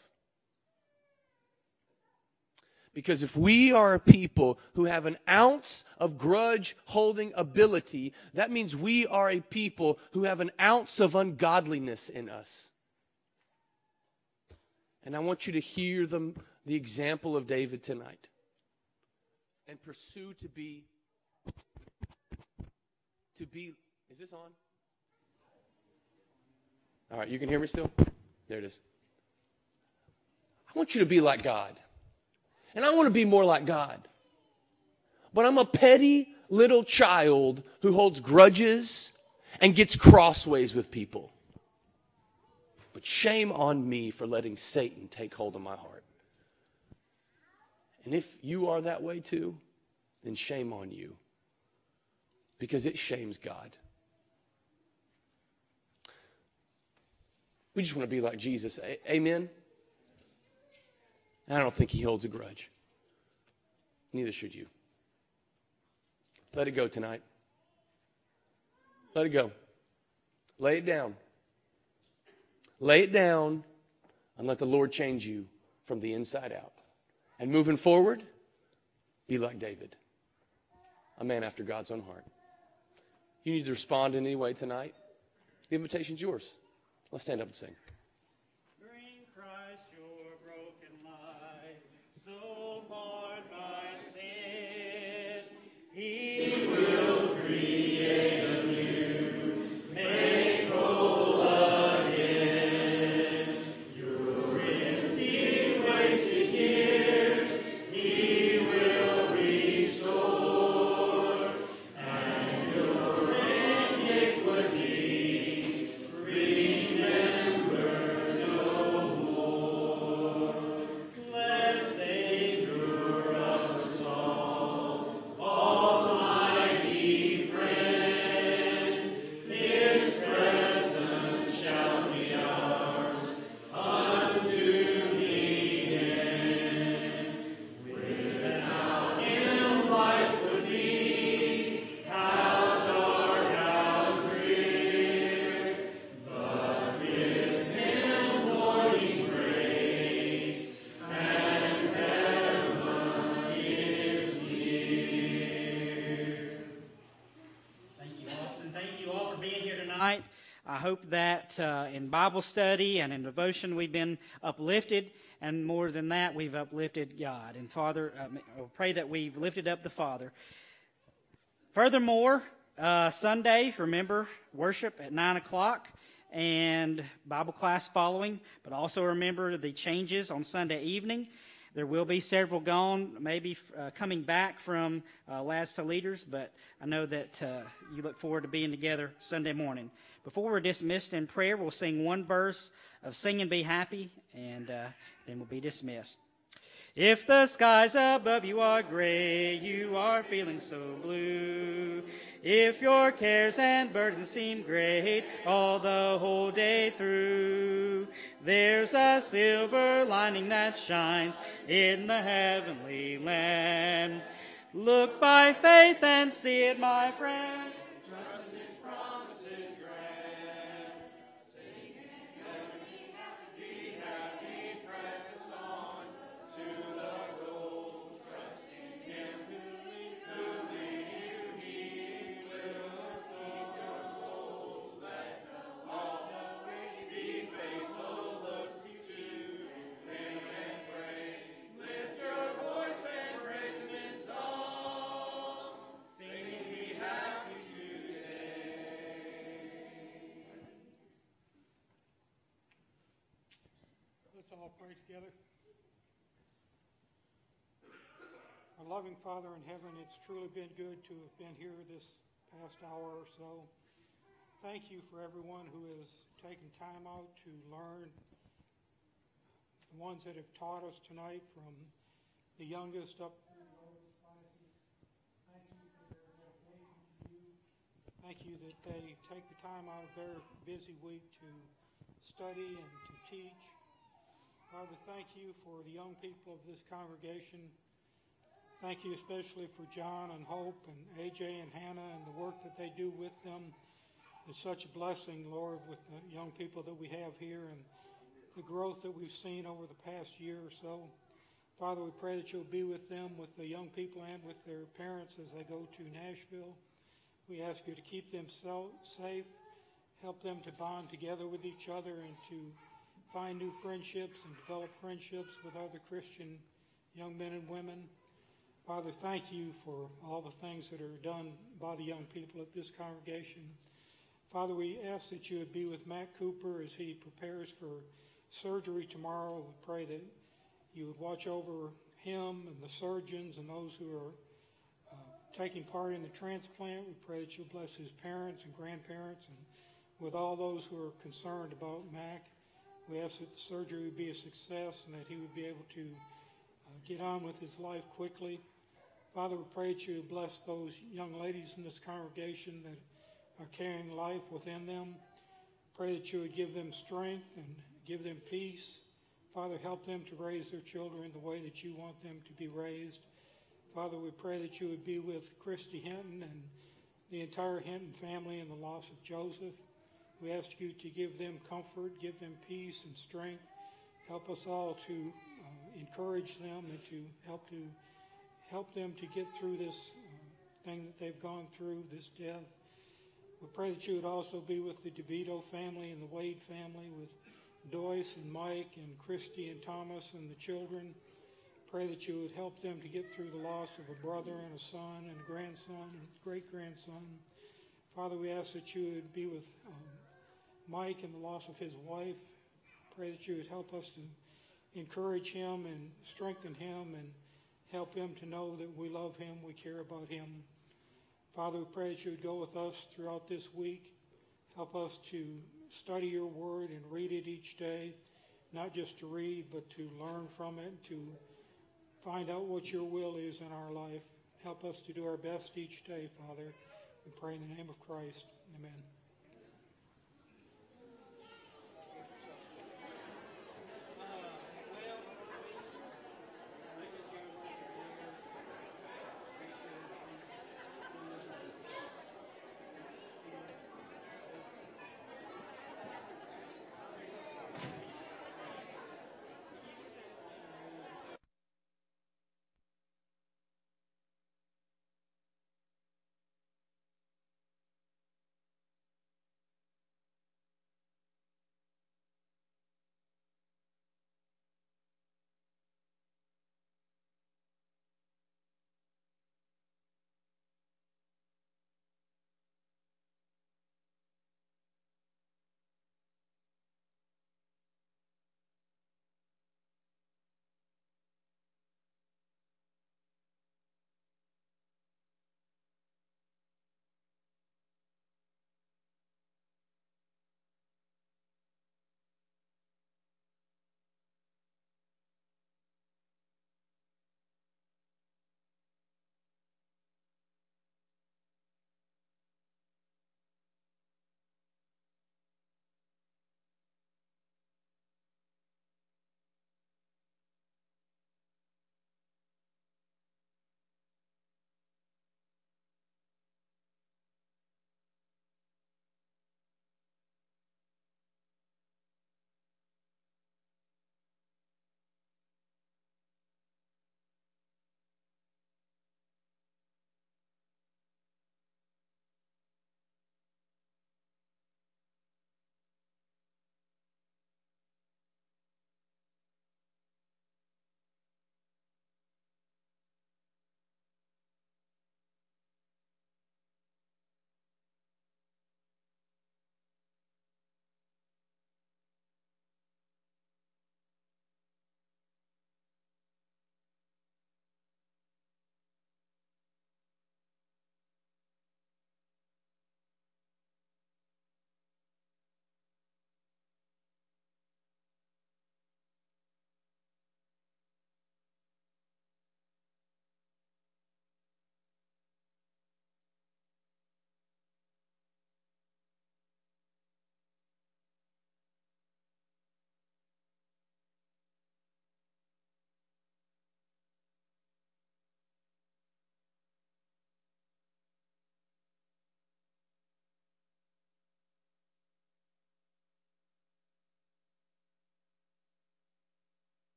Because if we are a people who have an ounce of grudge-holding ability, that means we are a people who have an ounce of ungodliness in us. And I want you to hear the, the example of David tonight and pursue to be, to be, is this on? All right, you can hear me still? There it is. I want you to be like God. And I want to be more like God. But I'm a petty little child who holds grudges and gets crossways with people. But shame on me for letting Satan take hold of my heart. And if you are that way too, then shame on you. Because it shames God. We just want to be like Jesus. A- Amen? And I don't think he holds a grudge. Neither should you. Let it go tonight. Let it go. Lay it down. Lay it down and let the Lord change you from the inside out. And moving forward, be like David, a man after God's own heart. You need to respond in any way tonight. The invitation's yours. Let's stand up and sing. Bring Christ your broken life, so marred by sin. He will create anew, make whole again. Your empty, wasted years, He will restore, and your iniquities remember no more. Blessed Savior of us all, Almighty Friend, His presence shall be ours unto the end. Without Him life would be how dark, how drear, but with Him morning breaks and heaven is near. Thank you, Austin. Thank you all for being here tonight. I hope that uh, in Bible study and in devotion we've been uplifted, and more than that, we've uplifted God. And Father, uh, I pray that we've lifted up the Father. Furthermore, uh, Sunday, remember, worship at nine o'clock and Bible class following. But also remember the changes on Sunday evening. There will be several gone, maybe uh, coming back from uh, Lads to Leaders, but I know that uh, you look forward to being together Sunday morning. Before we're dismissed in prayer, we'll sing one verse of Sing and Be Happy, and uh, then we'll be dismissed. If the skies above you are gray, you are feeling so blue. If your cares and burdens seem great all the whole day through, there's a silver lining that shines in the heavenly land. Look by faith and see it, my friend. Trust in His promises grand. Sing and be happy, press on to the goal. Trust in Him who leads you. He will keep your soul. Let go all the way. Be faithful. Look to Him and pray. Lift your voice and praise Him in song. Sing and be happy today. Let's all pray together. Our loving Father in heaven, it's truly been good to have been here this past hour or so. Thank you for everyone who has taken time out to learn. The ones that have taught us tonight, from the youngest up to the oldest classes. Thank you for their dedication to you. Thank you that they take the time out of their busy week to study and to teach. Father, thank you for the young people of this congregation. Thank you especially for John and Hope and A J and Hannah and the work that they do with them. It's such a blessing, Lord, with the young people that we have here and the growth that we've seen over the past year or so. Father, we pray that you'll be with them, with the young people and with their parents as they go to Nashville. We ask you to keep them so safe, help them to bond together with each other and to find new friendships and develop friendships with other Christian young men and women. Father, thank you for all the things that are done by the young people at this congregation. Father, we ask that you would be with Matt Cooper as he prepares for surgery tomorrow. We pray that you would watch over him and the surgeons and those who are uh, taking part in the transplant. We pray that you'll bless his parents and grandparents and with all those who are concerned about Mac. We ask that the surgery would be a success and that he would be able to uh, get on with his life quickly. Father, we pray that you would bless those young ladies in this congregation that are carrying life within them. Pray that you would give them strength and give them peace. Father, help them to raise their children the way that you want them to be raised. Father, we pray that you would be with Christy Hinton and the entire Hinton family in the loss of Joseph. We ask you to give them comfort, give them peace and strength. Help us all to uh, encourage them and to help to help them to get through this uh, thing that they've gone through, this death. We pray that you would also be with the DeVito family and the Wade family, with Doyce and Mike and Christy and Thomas and the children. Pray that you would help them to get through the loss of a brother and a son and a grandson and a great-grandson. Father, we ask that you would be with um, Mike and the loss of his wife. Pray that you would help us to encourage him and strengthen him and help him to know that we love him, we care about him. Father, we pray that you would go with us throughout this week. Help us to study your word and read it each day, not just to read, but to learn from it, to find out what your will is in our life. Help us to do our best each day, Father. We pray in the name of Christ. Amen.